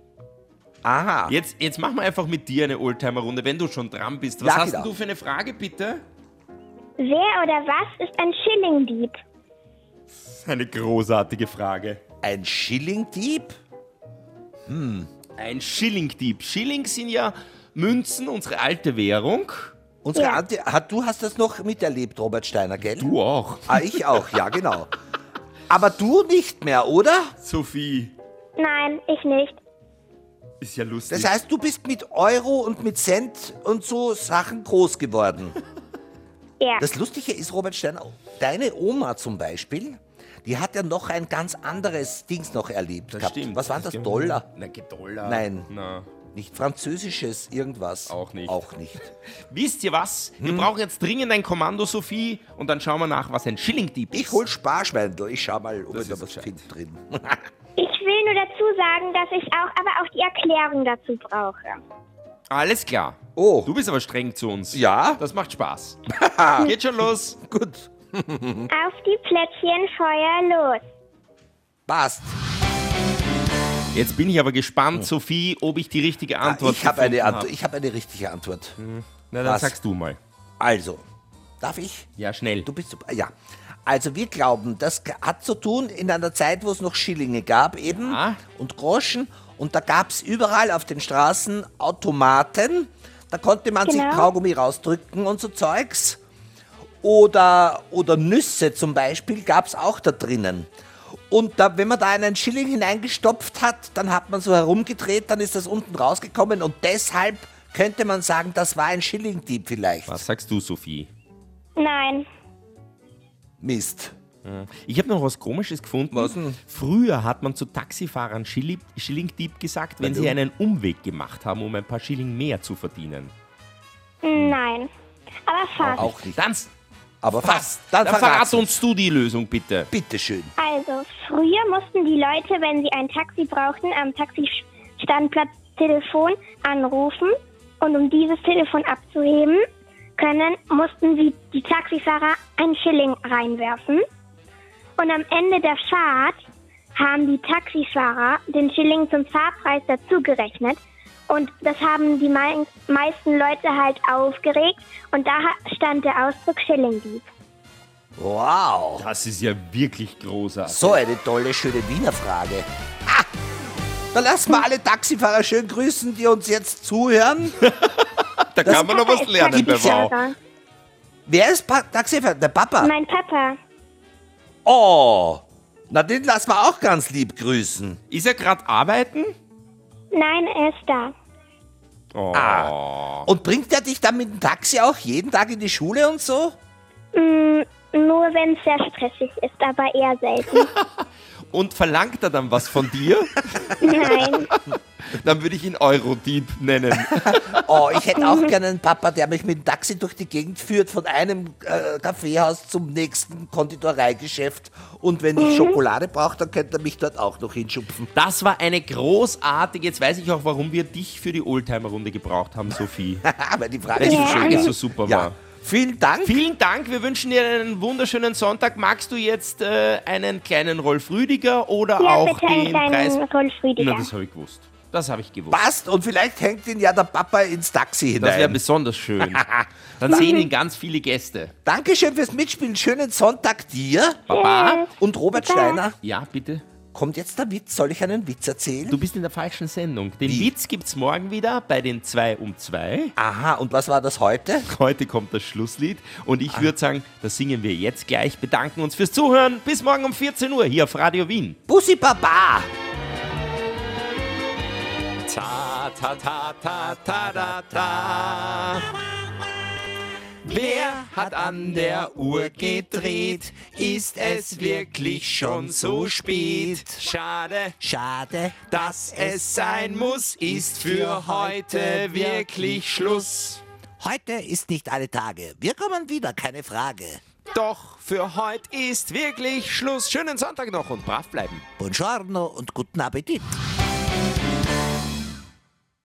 Aha. Jetzt machen wir einfach mit dir eine Oldtimer-Runde, wenn du schon dran bist. Was Ja, hast genau. denn du für eine Frage, bitte? Wer oder was ist ein Schillingdieb? Eine großartige Frage. Ein Schillingdieb? Ein Schillingdieb. Schilling sind ja Münzen, unsere alte Währung. Unsere Ja. Ante, du hast das noch miterlebt, Robert Steiner, gell? Du auch. Ah, ich auch, ja, genau. Aber du nicht mehr, oder? Sophie, Nein, ich nicht. ist ja lustig. Das heißt, du bist mit Euro und mit Cent und so Sachen groß geworden. Ja. Das Lustige ist, Robert Steiner, deine Oma zum Beispiel, die hat ja noch ein ganz anderes Dings noch erlebt Das gehabt. stimmt. Was war das? stimmt. Dollar? Na, Dollar. Nein. Na. Nicht französisches, irgendwas. Auch nicht. Auch nicht. Wisst ihr was? Hm. Wir brauchen jetzt dringend ein Kommando, Sophie, und dann schauen wir nach, was ein Schillingdieb ist. Ich hol Sparschweindel. Ich schau mal, ob Das ich da ist was gescheit. finde drin. Ich will nur dazu sagen, dass ich aber auch die Erklärung dazu brauche. Alles klar. Oh. Du bist aber streng zu uns. Ja? Das macht Spaß. Geht schon los. Gut. Auf die Plätzchen, Feuer, los. Passt. Jetzt bin ich aber gespannt, Sophie, ob ich die richtige Antwort Ich habe eine, gefunden Antwort. Ich hab eine richtige Antwort. Na, dann Was? sagst du mal. Also, darf ich? Ja, schnell. Du bist super. Ja. Also wir glauben, das hat zu tun in einer Zeit, wo es noch Schillinge gab eben Ja. und Groschen. Und da gab es überall auf den Straßen Automaten. Da konnte man sich Genau. Kaugummi rausdrücken und so Zeugs. Oder Nüsse zum Beispiel gab es auch da drinnen. Und da, wenn man da einen Schilling hineingestopft hat, dann hat man so herumgedreht, dann ist das unten rausgekommen. Und deshalb könnte man sagen, das war ein Schillingdieb vielleicht. Was sagst du, Sophie? Nein. Mist. Ich habe noch was Komisches gefunden. Was denn? Früher hat man zu Taxifahrern Schillingdieb gesagt, wenn sie einen Umweg gemacht haben, um ein paar Schilling mehr zu verdienen. Nein. Aber fast. Auch nicht. Dann Aber fast. Dann verrat verrat's uns du die Lösung, bitte. Bitteschön. Also, früher mussten die Leute, wenn sie ein Taxi brauchten, am Taxistandplatz-Telefon anrufen. Und um dieses Telefon abzuheben können, mussten sie die Taxifahrer einen Schilling reinwerfen. Und am Ende der Fahrt haben die Taxifahrer den Schilling zum Fahrpreis dazugerechnet. Und das haben die meisten Leute halt aufgeregt. Und da stand der Ausdruck Schillingdieb. Wow. Das ist ja wirklich großartig. So eine tolle, schöne Wiener Frage. Ah, dann lassen wir alle Taxifahrer schön grüßen, die uns jetzt zuhören. Da kann man noch was lernen bei Wow. Wer ist Taxifahrer? Der Papa? Mein Papa. Oh, na den lassen wir auch ganz lieb grüßen. Ist er gerade arbeiten? Nein, er ist da. Oh. Und bringt er dich dann mit dem Taxi auch jeden Tag in die Schule und so? Nur wenn es sehr stressig ist, aber eher selten. Und verlangt er dann was von dir? Nein. Dann würde ich ihn Eurodieb nennen. Oh, ich hätte auch gerne einen Papa, der mich mit dem Taxi durch die Gegend führt, von einem Kaffeehaus zum nächsten Konditoreigeschäft. Und wenn ich Schokolade brauche, dann könnte er mich dort auch noch hinschupfen. Das war eine großartige, jetzt weiß ich auch, warum wir dich für die Oldtimer-Runde gebraucht haben, Sophie. Weil die Frage Weil die so schön Frage war. so super Ja. war. Vielen Dank. Vielen Dank, wir wünschen dir einen wunderschönen Sonntag. Magst du jetzt einen kleinen Rolf Rüdiger oder Ja, auch bitte einen den Preis? kleinen Rolf Rüdiger. Na, das habe ich gewusst. Das habe ich gewusst. Passt und vielleicht hängt ihn ja der Papa ins Taxi Das wäre hinein. besonders schön. Dann sehen ihn ganz viele Gäste. Dankeschön fürs Mitspielen. Schönen Sonntag dir. Baba? Und Robert Steiner, Ja, bitte. kommt jetzt der Witz? Soll ich einen Witz erzählen? Du bist in der falschen Sendung. Den Wie? Witz gibt's morgen wieder bei den 2 um 2. Aha, und was war das heute? Heute kommt das Schlusslied und ich würde sagen, das singen wir jetzt gleich. Bedanken uns fürs Zuhören. Bis morgen um 14 Uhr hier auf Radio Wien. Bussi Baba. Ta ta ta ta ta da ta. Wer hat an der Uhr gedreht? Ist es wirklich schon so spät? Schade, Schade. dass es sein muss, ist für heute wirklich Schluss. Heute ist nicht alle Tage. Wir kommen wieder, keine Frage. Doch für heute ist wirklich Schluss. Schönen Sonntag noch und brav bleiben. Buongiorno und guten Appetit.